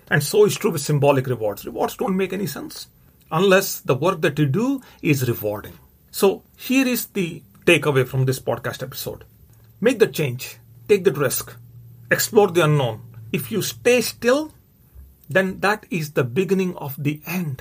And so is true with symbolic rewards. Rewards don't make any sense unless the work that you do is rewarding. So here is the takeaway from this podcast episode. Make the change. Take the risk. Explore the unknown. If you stay still, then that is the beginning of the end.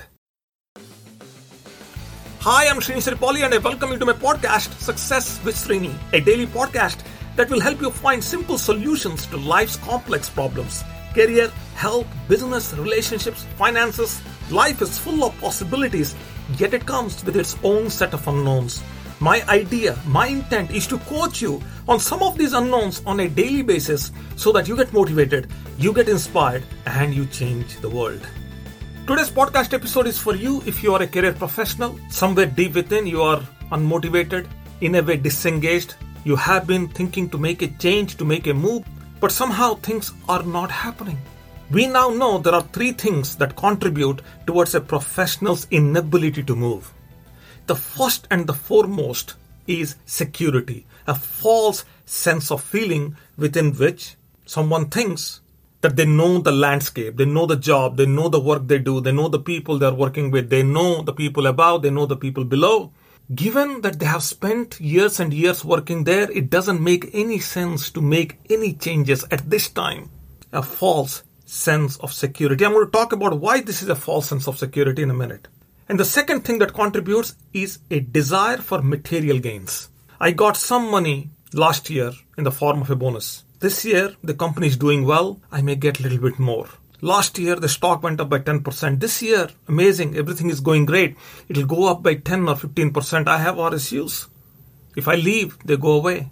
Hi, I'm Srini Sripoli and I welcome you to my podcast, Success with Srini, a daily podcast that will help you find simple solutions to life's complex problems. Career, health, business, relationships, finances. Life is full of possibilities, yet it comes with its own set of unknowns. My idea, my intent is to coach you on some of these unknowns on a daily basis so that you get motivated, you get inspired, and you change the world. Today's podcast episode is for you if you are a career professional. Somewhere deep within you are unmotivated, in a way disengaged. You have been thinking to make a change, to make a move, but somehow things are not happening. We now know there are three things that contribute towards a professional's inability to move. The first and the foremost is security, a false sense of feeling within which someone thinks that they know the landscape, they know the job, they know the work they do, they know the people they're working with, they know the people above, they know the people below. Given that they have spent years and years working there, it doesn't make any sense to make any changes at this time. A false sense of security. I'm going to talk about why this is a false sense of security in a minute. And the second thing that contributes is a desire for material gains. I got some money last year in the form of a bonus. This year, the company is doing well. I may get a little bit more. Last year, the stock went up by 10%. This year, amazing. Everything is going great. It'll go up by 10 or 15%. I have RSUs. If I leave, they go away.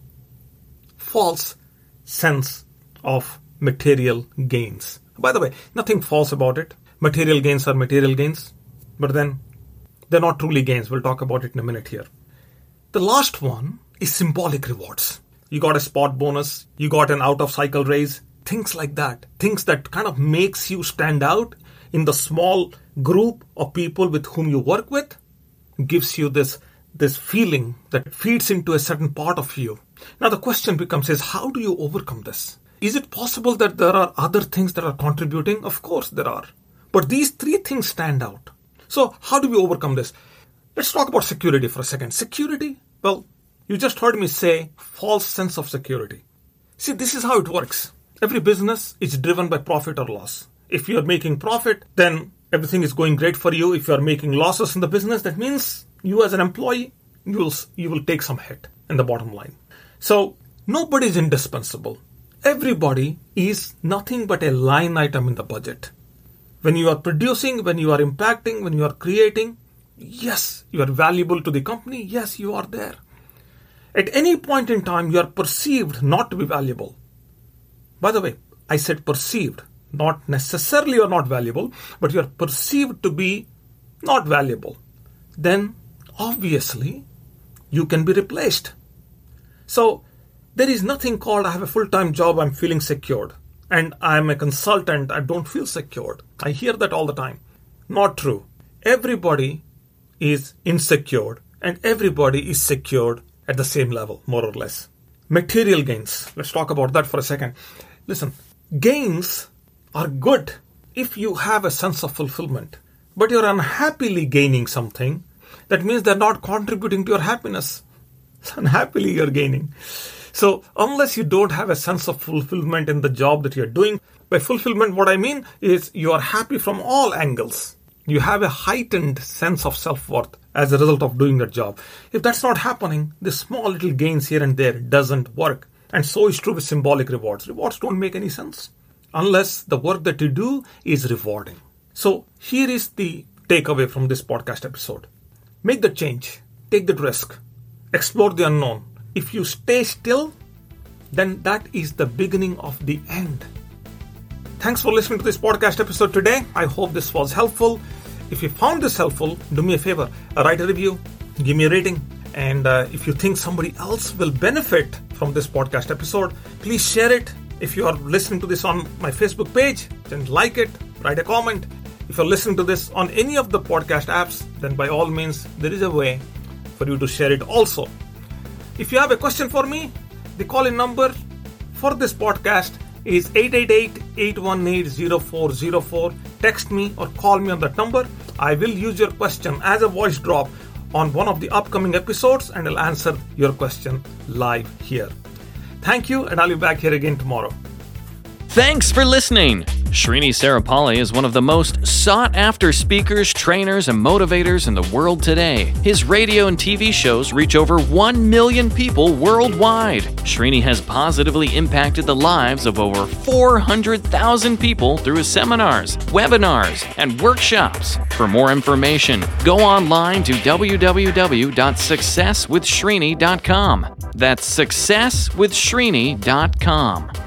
False sense of material gains. By the way, nothing false about it. Material gains are material gains. But then, they're not truly gains. We'll talk about it in a minute here. The last one is symbolic rewards. You got a spot bonus. You got an out-of-cycle raise. Things like that. Things that kind of makes you stand out in the small group of people with whom you work with. Gives you this feeling that feeds into a certain part of you. Now the question becomes is how do you overcome this? Is it possible that there are other things that are contributing? Of course there are. But these three things stand out. So how do we overcome this? Let's talk about security for a second. Security? Well, you just heard me say false sense of security. See, this is how it works. Every business is driven by profit or loss. If you're making profit, then everything is going great for you. If you're making losses in the business, that means you as an employee, you will take some hit in the bottom line. So nobody is indispensable. Everybody is nothing but a line item in the budget. When you are producing, when you are impacting, when you are creating, yes, you are valuable to the company. Yes, you are there. At any point in time, you are perceived not to be valuable. By the way, I said perceived, not necessarily you're not valuable, but you're perceived to be not valuable. Then, obviously, you can be replaced. So, there is nothing called I have a full-time job, I'm feeling secured. And I'm a consultant, I don't feel secured. I hear that all the time. Not true. Everybody is insecure and everybody is secured at the same level, more or less. Material gains. Let's talk about that for a second. Listen, gains are good if you have a sense of fulfillment. But you're unhappily gaining something. That means they're not contributing to your happiness. Unhappily you're gaining. So unless you don't have a sense of fulfillment in the job that you're doing, by fulfillment what I mean is you are happy from all angles. You have a heightened sense of self-worth as a result of doing that job. If that's not happening, the small little gains here and there doesn't work. And so is true with symbolic rewards. Rewards don't make any sense unless the work that you do is rewarding. So here is the takeaway from this podcast episode. Make the change. Take the risk. Explore the unknown. If you stay still, then that is the beginning of the end. Thanks for listening to this podcast episode today. I hope this was helpful. If you found this helpful, do me a favor, write a review, give me a rating. And if you think somebody else will benefit from this podcast episode, please share it. If you are listening to this on my Facebook page, then like it, write a comment. If you're listening to this on any of the podcast apps, then by all means, there is a way for you to share it also. If you have a question for me, the call-in number for this podcast is 888-818-0404. Text me or call me on that number. I will use your question as a voice drop on one of the upcoming episodes, and I'll answer your question live here. Thank you, and I'll be back here again tomorrow. Thanks for listening. Srini Sarapalli is one of the most sought-after speakers, trainers, and motivators in the world today. His radio and TV shows reach over 1 million people worldwide. Srini has positively impacted the lives of over 400,000 people through his seminars, webinars, and workshops. For more information, go online to www.successwithsrini.com. That's successwithsrini.com.